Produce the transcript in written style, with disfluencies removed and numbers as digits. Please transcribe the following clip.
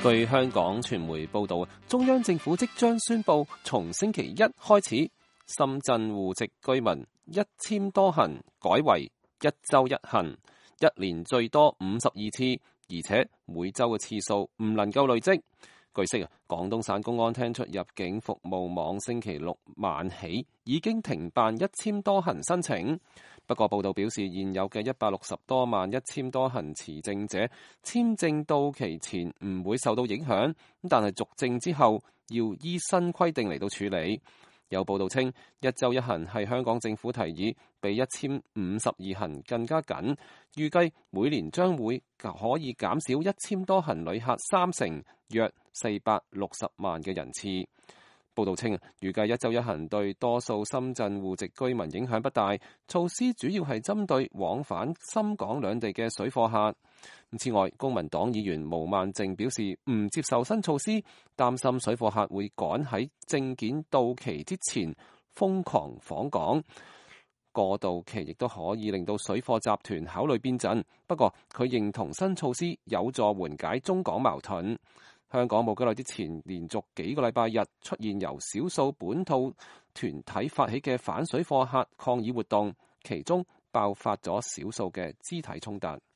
據香港傳媒報道，中央政府即將宣布，從星期一開始，深圳戶籍居民一簽多行改為一周一行，一年最多52次，而且每周嘅次數唔能夠累積。據悉，廣東省公安廳出入境服務網星期六晚起已經停辦一簽多行申請。不過報道表示，現有嘅160多萬一簽多行持證者簽證到期前唔會受到影響，但係續證之後要依新規定嚟到處理。有報道稱，一周一行係香港政府提議，比一簽52行更加緊，預計每年將會可以減少一簽多行旅客30%，約460萬嘅人次。報道稱，預計一周一行對多數深圳戶籍居民影響不大，措施主要係針對往返深港兩地嘅水貨客。此外，公民黨議員毛孟靜表示唔接受新措施，擔心水貨客會趕喺證件到期之前瘋狂訪港，過渡期亦都可以令到水貨集團考慮變陣。不過佢認同新措施有助緩解中港矛盾。香港冇幾耐之前，連續幾個禮拜日出現由少數本土團體發起嘅反水貨客抗議活動，其中爆發咗少數嘅肢體衝突。